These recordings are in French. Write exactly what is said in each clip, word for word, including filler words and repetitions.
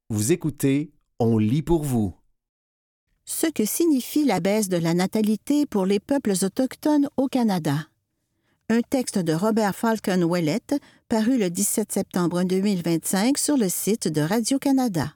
Vous écoutez, on lit pour vous. Ce que signifie la baisse de la natalité pour les peuples autochtones au Canada. Un texte de Robert Falcon Ouellette, paru le dix-sept septembre deux mille vingt-cinq sur le site de Radio-Canada.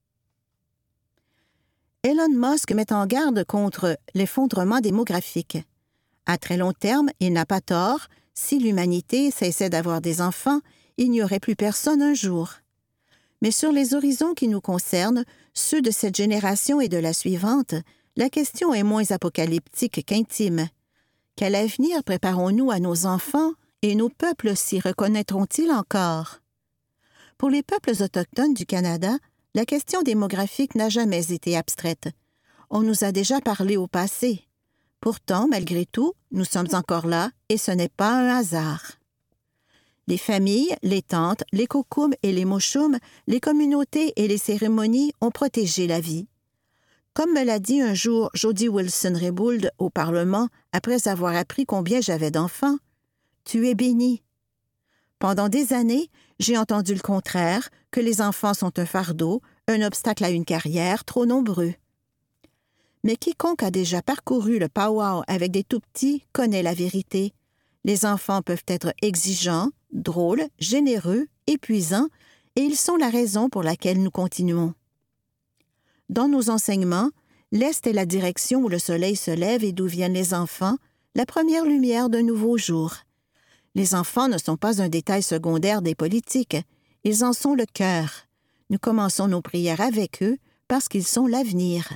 Elon Musk met en garde contre l'effondrement démographique. À très long terme, il n'a pas tort. Si l'humanité cessait d'avoir des enfants, il n'y aurait plus personne un jour. Mais sur les horizons qui nous concernent, ceux de cette génération et de la suivante, la question est moins apocalyptique qu'intime. Quel avenir préparons-nous à nos enfants et nos peuples s'y reconnaîtront-ils encore? Pour les peuples autochtones du Canada, la question démographique n'a jamais été abstraite. On nous a déjà parlé au passé. Pourtant, malgré tout, nous sommes encore là et ce n'est pas un hasard. Les familles, les tantes, les kokums et les moshums, les communautés et les cérémonies ont protégé la vie. Comme me l'a dit un jour Jody Wilson-Raybould au Parlement après avoir appris combien j'avais d'enfants, « Tu es bénie ». Pendant des années, j'ai entendu le contraire, que les enfants sont un fardeau, un obstacle à une carrière, trop nombreux. Mais quiconque a déjà parcouru le pow-wow avec des tout-petits connaît la vérité. Les enfants peuvent être exigeants, drôles, généreux, épuisants, et ils sont la raison pour laquelle nous continuons. Dans nos enseignements, l'Est est la direction où le soleil se lève et d'où viennent les enfants, la première lumière d'un nouveau jour. Les enfants ne sont pas un détail secondaire des politiques, ils en sont le cœur. Nous commençons nos prières avec eux parce qu'ils sont l'avenir.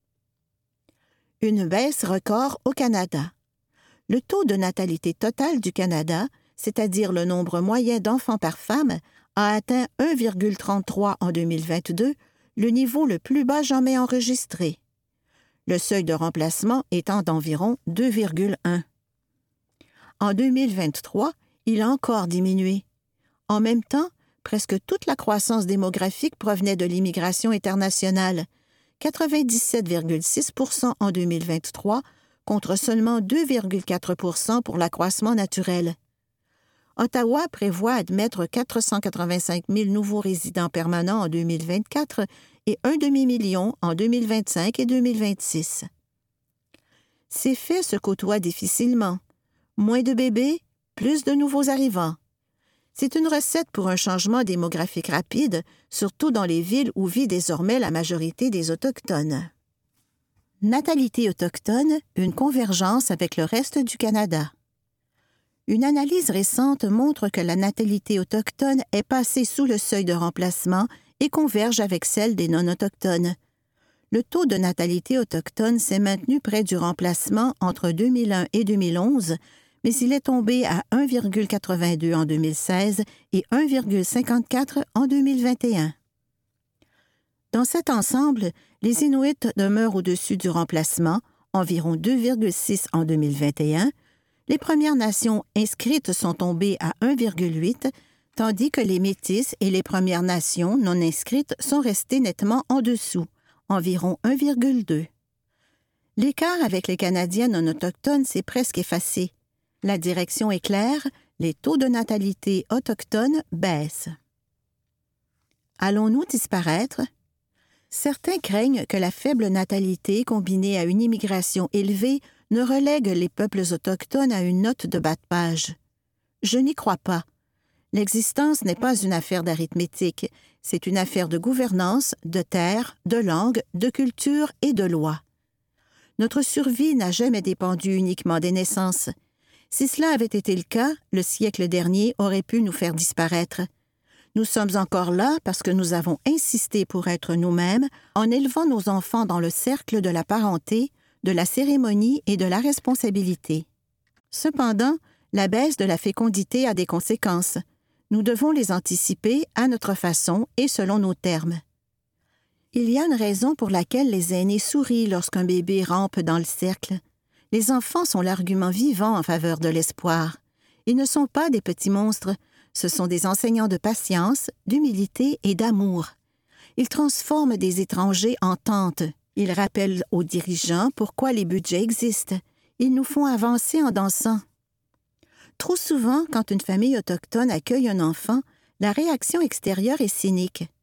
Une baisse record au Canada. Le taux de natalité totale du Canada, c'est-à-dire le nombre moyen d'enfants par femme, a atteint un virgule trente-trois en deux mille vingt-deux, le niveau le plus bas jamais enregistré. Le seuil de remplacement étant d'environ deux virgule un. En deux mille vingt-trois, il a encore diminué. En même temps, presque toute la croissance démographique provenait de l'immigration internationale, quatre-vingt-dix-sept virgule six pour cent en deux mille vingt-trois contre seulement deux virgule quatre pour cent pour l'accroissement naturel. Ottawa prévoit admettre quatre cent quatre-vingt-cinq mille nouveaux résidents permanents en deux mille vingt-quatre et un demi-million en deux mille vingt-cinq et deux mille vingt-six. Ces faits se côtoient difficilement. Moins de bébés, plus de nouveaux arrivants. C'est une recette pour un changement démographique rapide, surtout dans les villes où vit désormais la majorité des Autochtones. Natalité autochtone, une convergence avec le reste du Canada. Une analyse récente montre que la natalité autochtone est passée sous le seuil de remplacement et converge avec celle des non-autochtones. Le taux de natalité autochtone s'est maintenu près du remplacement entre deux mille un et deux mille onze, mais il est tombé à un virgule quatre-vingt-deux en deux mille seize et un virgule cinquante-quatre en deux mille vingt et un. Dans cet ensemble, les Inuits demeurent au-dessus du remplacement, environ deux virgule six en deux mille vingt et un. Les Premières Nations inscrites sont tombées à un virgule huit, tandis que les Métis et les Premières Nations non inscrites sont restées nettement en dessous, environ un virgule deux. L'écart avec les Canadiens non autochtones s'est presque effacé. La direction est claire, les taux de natalité autochtones baissent. Allons-nous disparaître? Certains craignent que la faible natalité combinée à une immigration élevée ne relègue les peuples autochtones à une note de bas de page. Je n'y crois pas. L'existence n'est pas une affaire d'arithmétique, c'est une affaire de gouvernance, de terre, de langue, de culture et de loi. Notre survie n'a jamais dépendu uniquement des naissances. Si cela avait été le cas, le siècle dernier aurait pu nous faire disparaître. Nous sommes encore là parce que nous avons insisté pour être nous-mêmes en élevant nos enfants dans le cercle de la parenté, de la cérémonie et de la responsabilité. Cependant, la baisse de la fécondité a des conséquences. Nous devons les anticiper à notre façon et selon nos termes. Il y a une raison pour laquelle les aînés sourient lorsqu'un bébé rampe dans le cercle. Les enfants sont l'argument vivant en faveur de l'espoir. Ils ne sont pas des petits monstres, ce sont des enseignants de patience, d'humilité et d'amour. Ils transforment des étrangers en tantes. Ils rappellent aux dirigeants pourquoi les budgets existent. Ils nous font avancer en dansant. Trop souvent, quand une famille autochtone accueille un enfant, la réaction extérieure est cynique.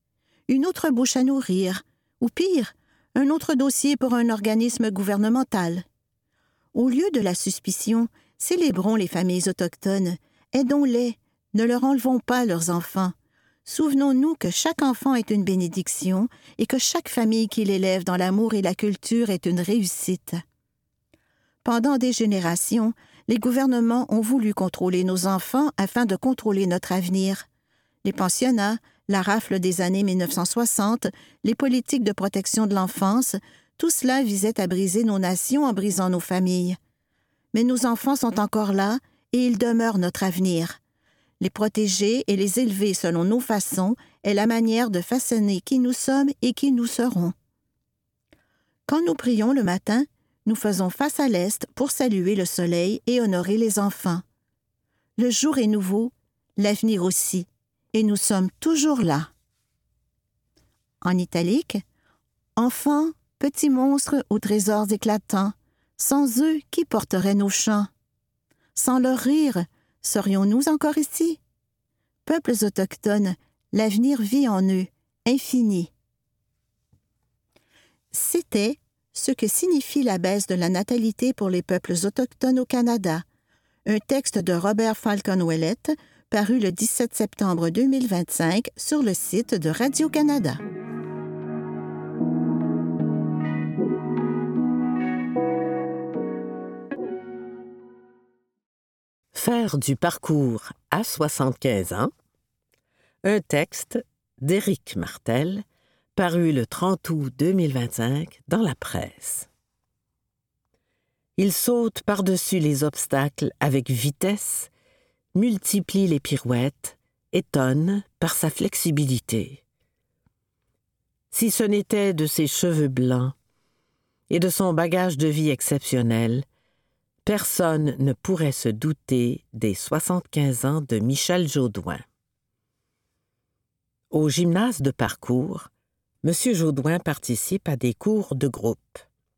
une autre bouche à nourrir, ou pire, un autre dossier pour un organisme gouvernemental. Au lieu de la suspicion, célébrons les familles autochtones, aidons-les, ne leur enlevons pas leurs enfants. Souvenons-nous que chaque enfant est une bénédiction et que chaque famille qui l'élève dans l'amour et la culture est une réussite. Pendant des générations, les gouvernements ont voulu contrôler nos enfants afin de contrôler notre avenir. Les pensionnats, la rafle des années mille neuf cent soixante, les politiques de protection de l'enfance, tout cela visait à briser nos nations en brisant nos familles. Mais nos enfants sont encore là et ils demeurent notre avenir. Les protéger et les élever selon nos façons est la manière de façonner qui nous sommes et qui nous serons. Quand nous prions le matin, nous faisons face à l'est pour saluer le soleil et honorer les enfants. Le jour est nouveau, l'avenir aussi, et nous sommes toujours là. En italique, enfants, petits monstres aux trésors éclatants, sans eux, qui porterait nos chants? Sans leur rire, serions-nous encore ici? Peuples autochtones, l'avenir vit en eux, infini. C'était ce que signifie la baisse de la natalité pour les peuples autochtones au Canada, un texte de Robert Falcon-Ouellette, paru le dix-sept septembre deux mille vingt-cinq sur le site de Radio-Canada. Faire du parcours à soixante-quinze ans, un texte d'Éric Martel, paru le trente août deux mille vingt-cinq dans la presse. Il saute par-dessus les obstacles avec vitesse, multiplie les pirouettes, étonne par sa flexibilité. Si ce n'était de ses cheveux blancs et de son bagage de vie exceptionnel, personne ne pourrait se douter des soixante-quinze ans de Michel Jaudoin. Au gymnase de parcours, M. Jaudoin participe à des cours de groupe.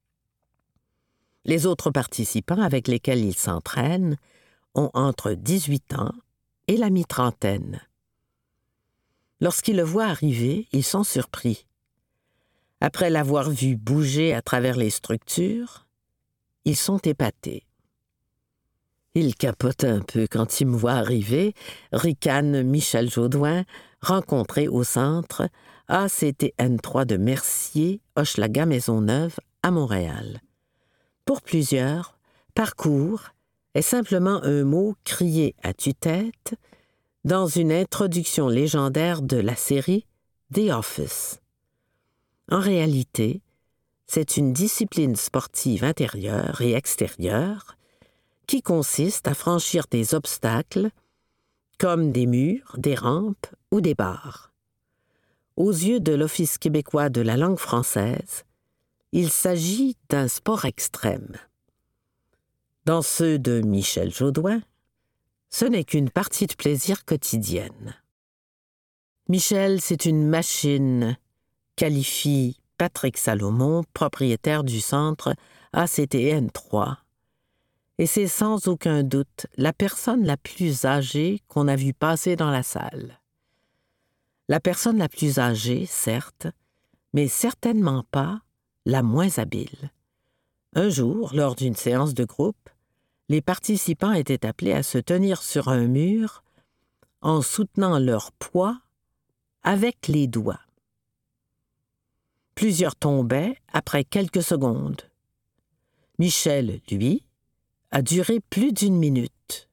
Les autres participants avec lesquels il s'entraîne ont entre dix-huit ans et la mi-trentaine. Lorsqu'ils le voient arriver, ils sont surpris. Après l'avoir vu bouger à travers les structures, ils sont épatés. Il capote un peu quand il me voit arriver, ricane Michel Jaudoin, rencontré au centre A C T N trois de Mercier, Hochelaga-Maisonneuve, à Montréal. Pour plusieurs, parcours est simplement un mot crié à tue-tête dans une introduction légendaire de la série The Office. En réalité, c'est une discipline sportive intérieure et extérieure qui consiste à franchir des obstacles comme des murs, des rampes ou des barres. Aux yeux de l'Office québécois de la langue française, il s'agit d'un sport extrême. Dans ceux de Michel Jaudoin, ce n'est qu'une partie de plaisir quotidienne. Michel, c'est une machine, qualifie Patrick Salomon, propriétaire du centre A C T N trois, et c'est sans aucun doute la personne la plus âgée qu'on a vue passer dans la salle. La personne la plus âgée, certes, mais certainement pas la moins habile. Un jour, lors d'une séance de groupe, les participants étaient appelés à se tenir sur un mur en soutenant leur poids avec les doigts. Plusieurs tombaient après quelques secondes. Michel, lui, a duré plus d'une minute.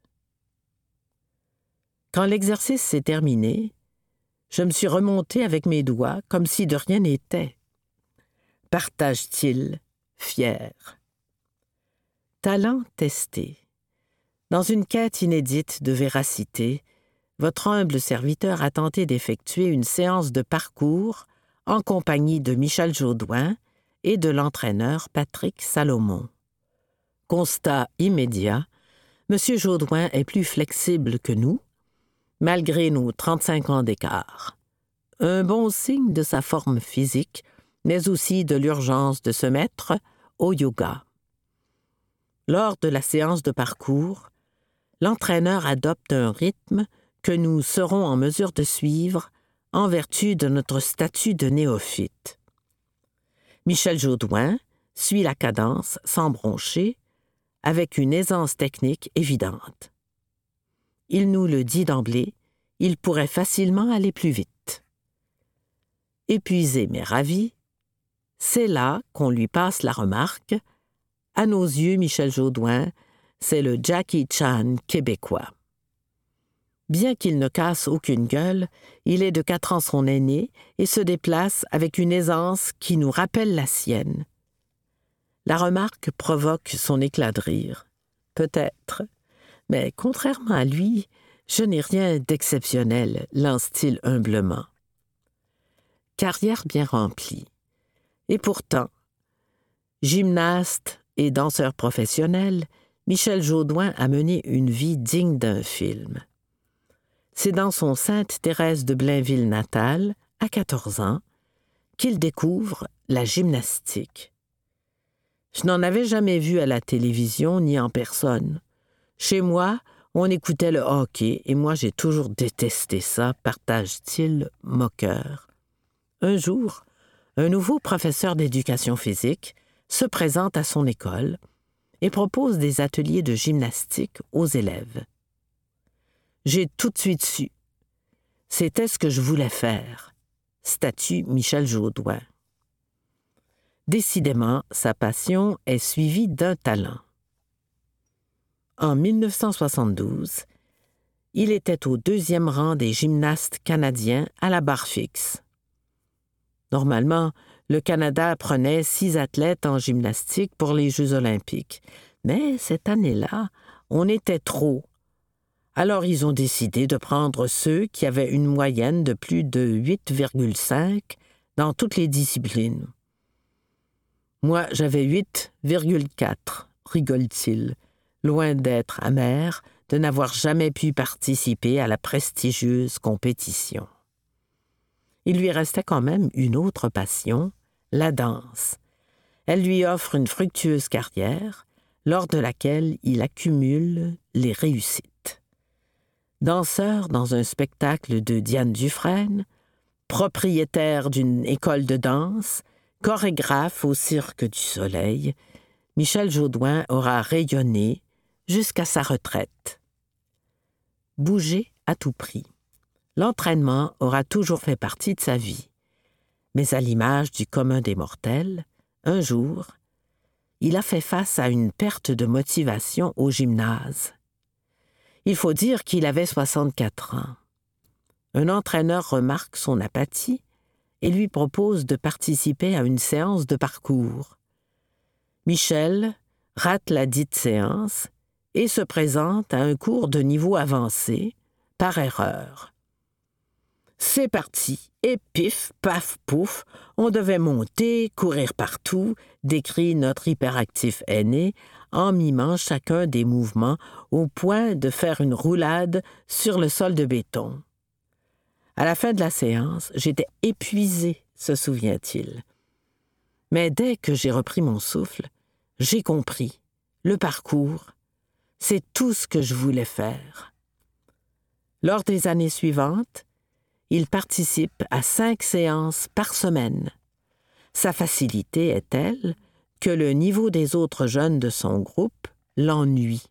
Quand l'exercice s'est terminé, je me suis remonté avec mes doigts comme si de rien n'était. Partage-t-il, fier. Talent testé. Dans une quête inédite de véracité, votre humble serviteur a tenté d'effectuer une séance de parcours en compagnie de Michel Jaudoin et de l'entraîneur Patrick Salomon. Constat immédiat, M. Jaudoin est plus flexible que nous, malgré nos trente-cinq ans d'écart. Un bon signe de sa forme physique, mais aussi de l'urgence de se mettre au yoga. Lors de la séance de parcours, l'entraîneur adopte un rythme que nous serons en mesure de suivre en vertu de notre statut de néophyte. Michel Jodoin suit la cadence sans broncher, avec une aisance technique évidente. Il nous le dit d'emblée, il pourrait facilement aller plus vite. Épuisé mais ravi, c'est là qu'on lui passe la remarque. À nos yeux, Michel Jodoin, c'est le Jackie Chan québécois. Bien qu'il ne casse aucune gueule, il est de quatre ans son aîné et se déplace avec une aisance qui nous rappelle la sienne. La remarque provoque son éclat de rire. Peut-être, mais contrairement à lui, je n'ai rien d'exceptionnel, lance-t-il humblement. Carrière bien remplie. Et pourtant, gymnaste et danseur professionnel, Michel Jodoin a mené une vie digne d'un film. C'est dans son Sainte-Thérèse de Blainville natal, à quatorze ans, qu'il découvre la gymnastique. Je n'en avais jamais vu à la télévision ni en personne. Chez moi, on écoutait le hockey et moi j'ai toujours détesté ça, partage-t-il moqueur. Un jour, un nouveau professeur d'éducation physique se présente à son école et propose des ateliers de gymnastique aux élèves. J'ai tout de suite su. C'était ce que je voulais faire, statue Michel Jodoin. Décidément, sa passion est suivie d'un talent. En dix-neuf cent soixante-douze, il était au deuxième rang des gymnastes canadiens à la barre fixe. Normalement, le Canada prenait six athlètes en gymnastique pour les Jeux olympiques. Mais cette année-là, on était trop. Alors ils ont décidé de prendre ceux qui avaient une moyenne de plus de huit virgule cinq dans toutes les disciplines. Moi, j'avais huit virgule quatre, rigole-t-il, loin d'être amer de n'avoir jamais pu participer à la prestigieuse compétition. Il lui restait quand même une autre passion, la danse. Elle lui offre une fructueuse carrière, lors de laquelle il accumule les réussites. Danseur dans un spectacle de Diane Dufresne, propriétaire d'une école de danse, chorégraphe au Cirque du Soleil, Michel Jodoin aura rayonné jusqu'à sa retraite. Bouger à tout prix. L'entraînement aura toujours fait partie de sa vie. Mais à l'image du commun des mortels, un jour, il a fait face à une perte de motivation au gymnase. Il faut dire qu'il avait soixante-quatre ans. Un entraîneur remarque son apathie et lui propose de participer à une séance de parcours. Michel rate la dite séance et se présente à un cours de niveau avancé, par erreur. C'est parti, et pif, paf, pouf, on devait monter, courir partout, décrit notre hyperactif aîné, en mimant chacun des mouvements au point de faire une roulade sur le sol de béton. À la fin de la séance, j'étais épuisé, se souvient-il. Mais dès que j'ai repris mon souffle, j'ai compris. Le parcours, c'est tout ce que je voulais faire. Lors des années suivantes, il participe à cinq séances par semaine. Sa facilité est telle que le niveau des autres jeunes de son groupe l'ennuie.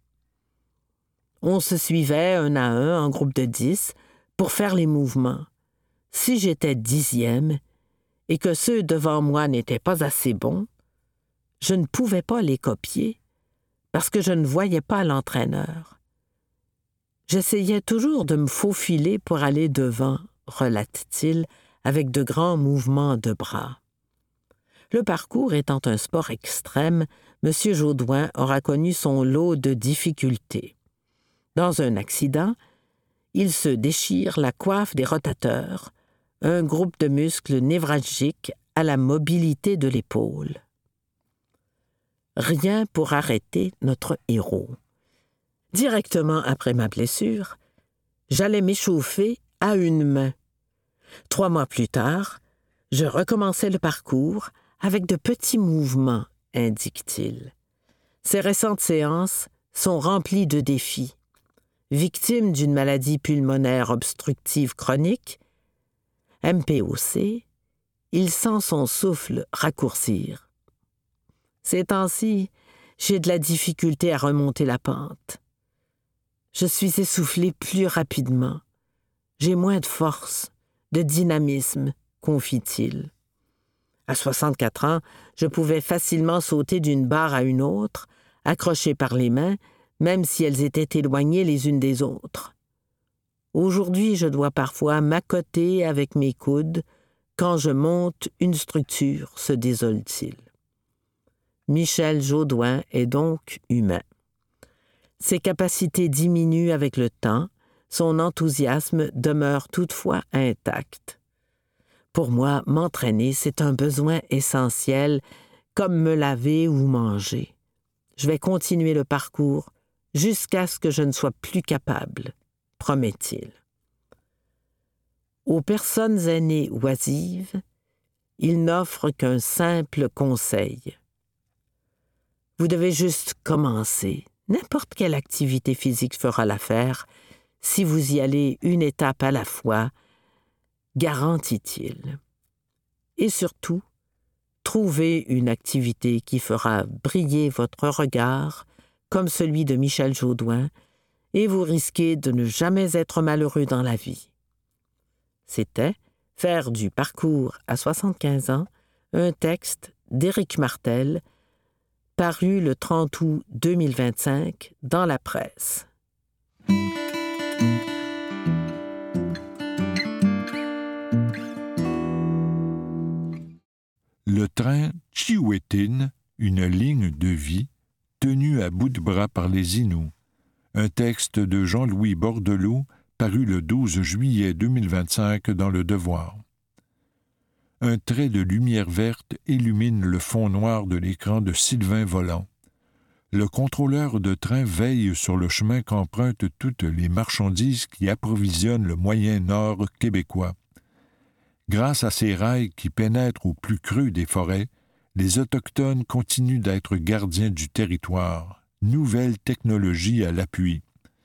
On se suivait un à un en groupe de dix pour faire les mouvements. Si j'étais dixième et que ceux devant moi n'étaient pas assez bons, je ne pouvais pas les copier parce que je ne voyais pas l'entraîneur. J'essayais toujours de me faufiler pour aller devant, relate-t-il, avec de grands mouvements de bras. Le parcours étant un sport extrême, M. Jodoin aura connu son lot de difficultés. Dans un accident, il se déchire la coiffe des rotateurs, un groupe de muscles névralgiques à la mobilité de l'épaule. Rien pour arrêter notre héros. Directement après ma blessure, j'allais m'échauffer à une main. Trois mois plus tard, je recommençais le parcours avec de petits mouvements, indique-t-il. Ces récentes séances sont remplies de défis. Victime d'une maladie pulmonaire obstructive chronique, M P O C, il sent son souffle raccourcir. Ces temps-ci, j'ai de la difficulté à remonter la pente. Je suis essoufflé plus rapidement. J'ai moins de force, de dynamisme, confie-t-il. À soixante-quatre ans, je pouvais facilement sauter d'une barre à une autre, accroché par les mains, même si elles étaient éloignées les unes des autres. Aujourd'hui, je dois parfois m'accoter avec mes coudes quand je monte une structure, se désole-t-il. Michel Jaudoin est donc humain. Ses capacités diminuent avec le temps, son enthousiasme demeure toutefois intact. Pour moi, m'entraîner, c'est un besoin essentiel, comme me laver ou manger. Je vais continuer le parcours jusqu'à ce que je ne sois plus capable, promet-il. Aux personnes aînées oisives, il n'offre qu'un simple conseil. Vous devez juste commencer. N'importe quelle activité physique fera l'affaire si vous y allez une étape à la fois, garantit-il. Et surtout, trouvez une activité qui fera briller votre regard comme celui de Michel Jaudoin et vous risquez de ne jamais être malheureux dans la vie. C'était « Faire du parcours à soixante-quinze ans », un texte d'Éric Martel, paru le trente août deux mille vingt-cinq dans la presse. Le train Chiwetin, une ligne de vie, tenue à bout de bras par les Inuits. Un texte de Jean-Louis Bordelot, paru le douze juillet deux mille vingt-cinq dans Le Devoir. Un trait de lumière verte illumine le fond noir de l'écran de Sylvain Volant. Le contrôleur de train veille sur le chemin qu'empruntent toutes les marchandises qui approvisionnent le moyen nord québécois. Grâce à ces rails qui pénètrent au plus creux des forêts, les Autochtones continuent d'être gardiens du territoire. Nouvelle technologie à l'appui.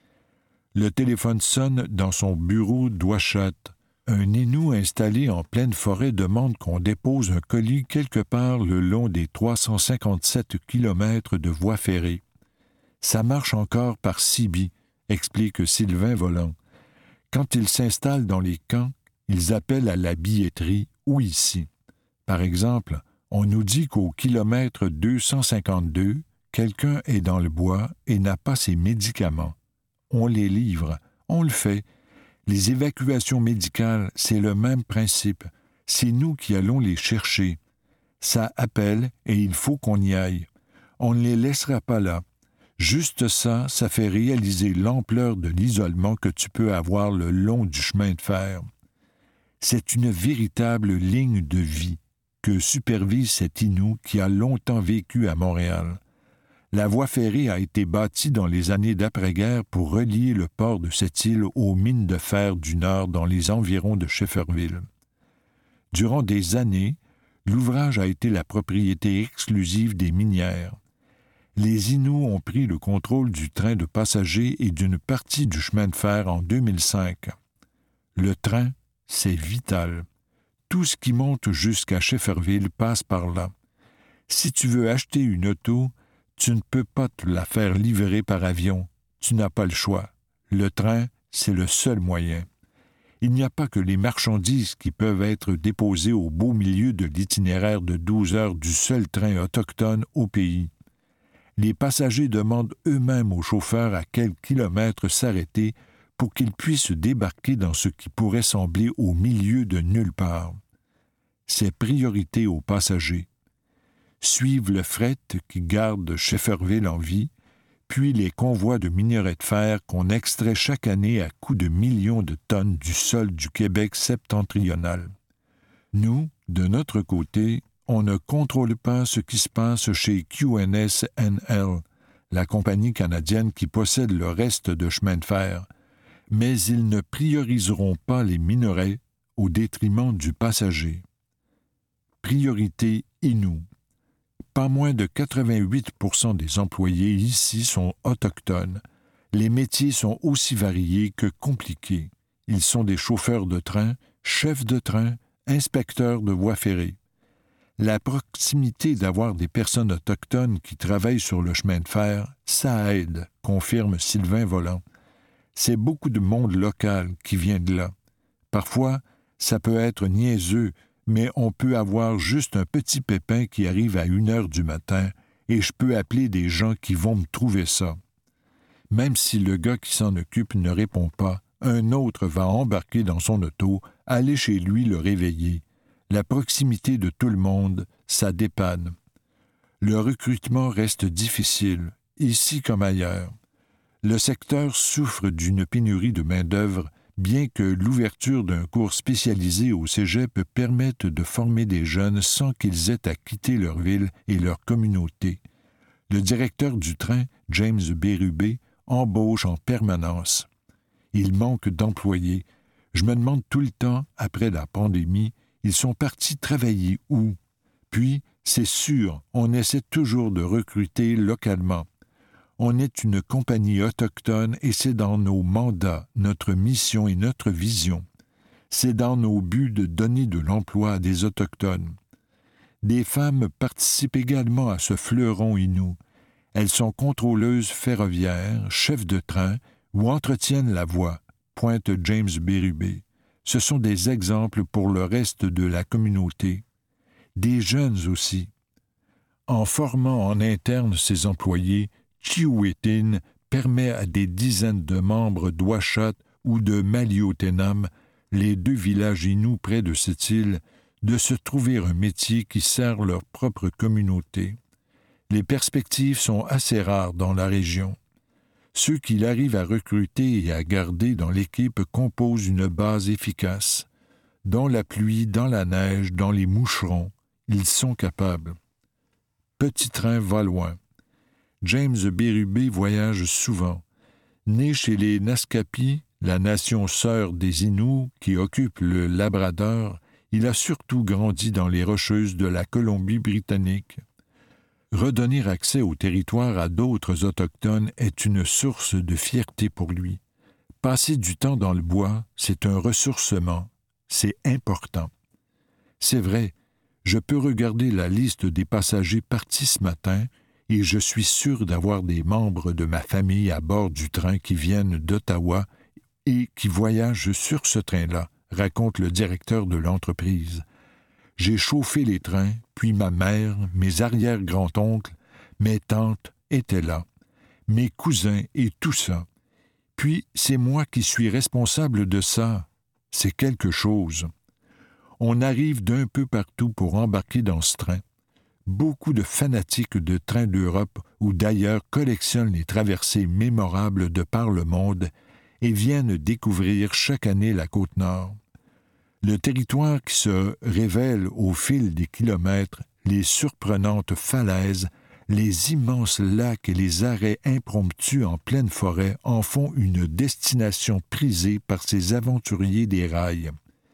Le téléphone sonne dans son bureau d'Ouachat. Un Innu installé en pleine forêt demande qu'on dépose un colis quelque part le long des trois cent cinquante-sept kilomètres de voie ferrée. Ça marche encore par Sibi, explique Sylvain Volant. Quand ils s'installent dans les camps, ils appellent à la billetterie ou ici. Par exemple, on nous dit qu'au kilomètre deux cent cinquante-deux, quelqu'un est dans le bois et n'a pas ses médicaments. On les livre, on le fait. Les évacuations médicales, c'est le même principe. C'est nous qui allons les chercher. Ça appelle et il faut qu'on y aille. On ne les laissera pas là. Juste ça, ça fait réaliser l'ampleur de l'isolement que tu peux avoir le long du chemin de fer. C'est une véritable ligne de vie que supervise cet Innu qui a longtemps vécu à Montréal. La voie ferrée a été bâtie dans les années d'après-guerre pour relier le port de cette île aux mines de fer du Nord dans les environs de Shefferville. Durant des années, l'ouvrage a été la propriété exclusive des minières. Les Inuits ont pris le contrôle du train de passagers et d'une partie du chemin de fer en deux mille cinq. Le train, c'est vital. Tout ce qui monte jusqu'à Shefferville passe par là. Si tu veux acheter une auto, tu ne peux pas te la faire livrer par avion. Tu n'as pas le choix. Le train, c'est le seul moyen. Il n'y a pas que les marchandises qui peuvent être déposées au beau milieu de l'itinéraire de douze heures du seul train autochtone au pays. Les passagers demandent eux-mêmes aux chauffeurs à quel kilomètre s'arrêter pour qu'ils puissent débarquer dans ce qui pourrait sembler au milieu de nulle part. C'est priorité aux passagers. Suivent le fret qui garde Shefferville en vie, puis les convois de minerais de fer qu'on extrait chaque année à coups de millions de tonnes du sol du Québec septentrional. Nous, de notre côté, on ne contrôle pas ce qui se passe chez Q N S N L, la compagnie canadienne qui possède le reste de chemin de fer, mais ils ne prioriseront pas les minerais au détriment du passager. Priorité Innu. Pas moins de quatre-vingt-huit pour cent des employés ici sont autochtones. Les métiers sont aussi variés que compliqués. Ils sont des chauffeurs de train, chef de train, inspecteur de voies ferrées. La proximité d'avoir des personnes autochtones qui travaillent sur le chemin de fer, ça aide, confirme Sylvain Volant. C'est beaucoup de monde local qui vient de là. Parfois, ça peut être niaiseux, mais on peut avoir juste un petit pépin qui arrive à une heure du matin et je peux appeler des gens qui vont me trouver ça. Même si le gars qui s'en occupe ne répond pas, un autre va embarquer dans son auto, aller chez lui le réveiller. La proximité de tout le monde, ça dépanne. Le recrutement reste difficile, ici comme ailleurs. Le secteur souffre d'une pénurie de main-d'œuvre, bien que l'ouverture d'un cours spécialisé au cégep permette de former des jeunes sans qu'ils aient à quitter leur ville et leur communauté. Le directeur du train, James Bérubé, embauche en permanence. Il manque d'employés. Je me demande tout le temps, après la pandémie, ils sont partis travailler où? Puis, c'est sûr, on essaie toujours de recruter localement. On est une compagnie autochtone et c'est dans nos mandats, notre mission et notre vision. C'est dans nos buts de donner de l'emploi à des Autochtones. Des femmes participent également à ce fleuron inou. Elles sont contrôleuses ferroviaires, chefs de train ou entretiennent la voie, pointe James Bérubé. Ce sont des exemples pour le reste de la communauté. Des jeunes aussi. En formant en interne ses employés, Chihuetin permet à des dizaines de membres d'Ouachat ou de Maliotenam, les deux villages inous près de cette île, de se trouver un métier qui sert leur propre communauté. Les perspectives sont assez rares dans la région. Ceux qu'il arrive à recruter et à garder dans l'équipe composent une base efficace. Dans la pluie, dans la neige, dans les moucherons, ils sont capables. Petit train va loin. James Bérubé voyage souvent. Né chez les Naskapi, la nation sœur des Inuits qui occupe le Labrador, il a surtout grandi dans les Rocheuses de la Colombie-Britannique. Redonner accès au territoire à d'autres Autochtones est une source de fierté pour lui. Passer du temps dans le bois, c'est un ressourcement. C'est important. C'est vrai, je peux regarder la liste des passagers partis ce matin et je suis sûr d'avoir des membres de ma famille à bord du train qui viennent d'Ottawa et qui voyagent sur ce train-là, raconte le directeur de l'entreprise. J'ai chauffé les trains, puis ma mère, mes arrière-grands-oncles, mes tantes étaient là, mes cousins et tout ça. Puis c'est moi qui suis responsable de ça. C'est quelque chose. On arrive d'un peu partout pour embarquer dans ce train. Beaucoup de fanatiques de trains d'Europe ou d'ailleurs collectionnent les traversées mémorables de par le monde et viennent découvrir chaque année la Côte-Nord. Le territoire qui se révèle au fil des kilomètres, les surprenantes falaises, les immenses lacs et les arrêts impromptus en pleine forêt en font une destination prisée par ces aventuriers des rails.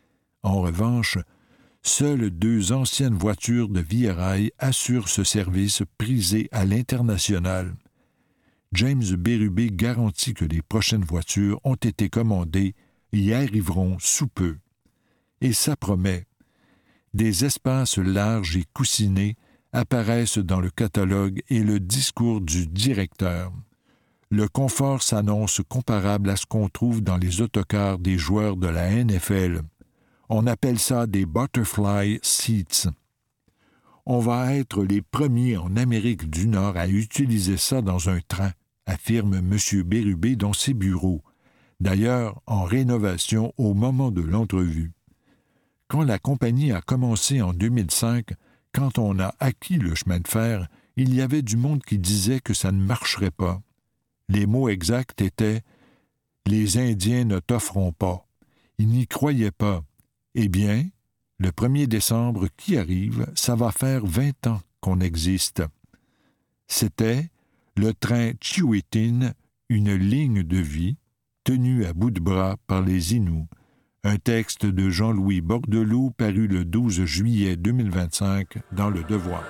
En revanche, seules deux anciennes voitures de Via Rail assurent ce service prisé à l'international. James Bérubé garantit que les prochaines voitures ont été commandées et y arriveront sous peu. Et ça promet. Des espaces larges et coussinés apparaissent dans le catalogue et le discours du directeur. Le confort s'annonce comparable à ce qu'on trouve dans les autocars des joueurs de la N F L. On appelle ça des butterfly seats. On va être les premiers en Amérique du Nord à utiliser ça dans un train, affirme M. Bérubé dans ses bureaux, d'ailleurs en rénovation au moment de l'entrevue. Quand la compagnie a commencé en deux mille cinq, quand on a acquis le chemin de fer, il y avait du monde qui disait que ça ne marcherait pas. Les mots exacts étaient « Les Indiens ne t'offront pas ». Ils n'y croyaient pas. Eh bien, le premier décembre qui arrive, ça va faire vingt ans qu'on existe. C'était le train Chihuetin, une ligne de vie, tenue à bout de bras par les Inuits. Un texte de Jean-Louis Bordelot paru le douze juillet deux mille vingt-cinq dans Le Devoir.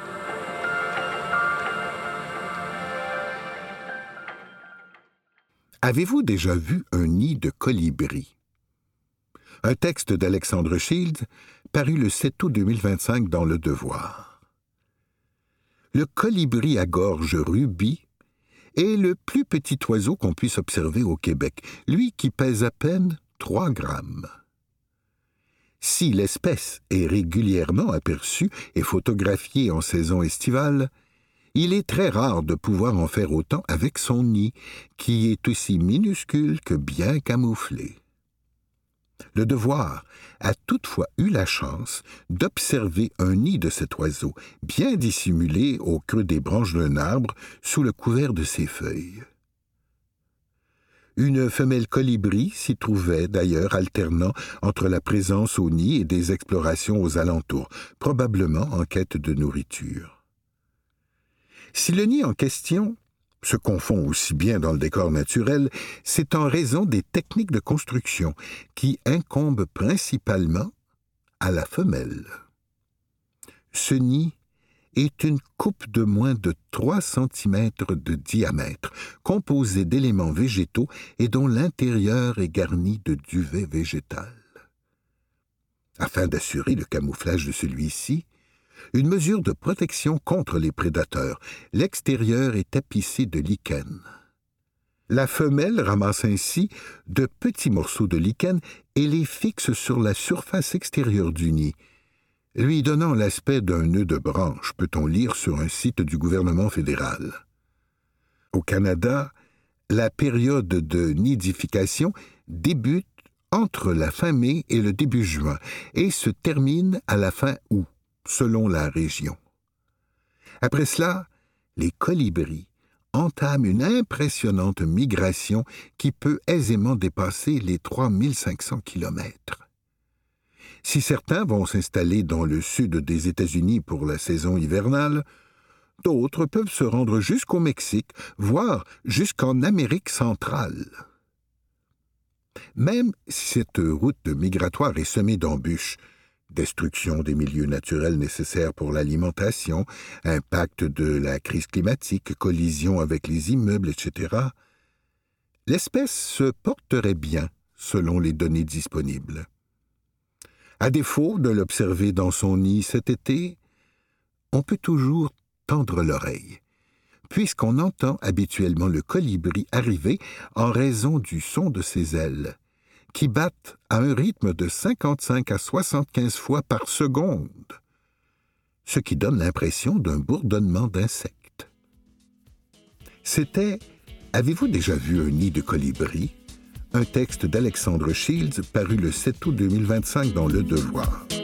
Avez-vous déjà vu un nid de colibri? Un texte d'Alexandre Shields, paru le sept août deux mille vingt-cinq dans Le Devoir. Le colibri à gorge rubis est le plus petit oiseau qu'on puisse observer au Québec, lui qui pèse à peine trois grammes. Si l'espèce est régulièrement aperçue et photographiée en saison estivale, il est très rare de pouvoir en faire autant avec son nid, qui est aussi minuscule que bien camouflé. Le Devoir a toutefois eu la chance d'observer un nid de cet oiseau, bien dissimulé au creux des branches d'un arbre, sous le couvert de ses feuilles. Une femelle colibri s'y trouvait d'ailleurs alternant entre la présence au nid et des explorations aux alentours, probablement en quête de nourriture. Si le nid en question se confond aussi bien dans le décor naturel, c'est en raison des techniques de construction qui incombent principalement à la femelle. Ce nid est une coupe de moins de trois centimètres de diamètre, composée d'éléments végétaux et dont l'intérieur est garni de duvet végétal. Afin d'assurer le camouflage de celui-ci, une mesure de protection contre les prédateurs, l'extérieur est tapissé de lichen. La femelle ramasse ainsi de petits morceaux de lichen et les fixe sur la surface extérieure du nid, lui donnant l'aspect d'un nœud de branche, peut-on lire sur un site du gouvernement fédéral. Au Canada, la période de nidification débute entre la fin mai et le début juin et se termine à la fin août, selon la région. Après cela, les colibris entament une impressionnante migration qui peut aisément dépasser les trois mille cinq cents kilomètres. Si certains vont s'installer dans le sud des États-Unis pour la saison hivernale, d'autres peuvent se rendre jusqu'au Mexique, voire jusqu'en Amérique centrale. Même si cette route migratoire est semée d'embûches, destruction des milieux naturels nécessaires pour l'alimentation, impact de la crise climatique, collision avec les immeubles, et cetera, l'espèce se porterait bien selon les données disponibles. À défaut de l'observer dans son nid cet été, on peut toujours tendre l'oreille, puisqu'on entend habituellement le colibri arriver en raison du son de ses ailes, qui battent à un rythme de cinquante-cinq à soixante-quinze fois par seconde, ce qui donne l'impression d'un bourdonnement d'insectes. C'était « Avez-vous déjà vu un nid de colibri ?» un texte d'Alexandre Shields paru le sept août deux mille vingt-cinq dans Le Devoir.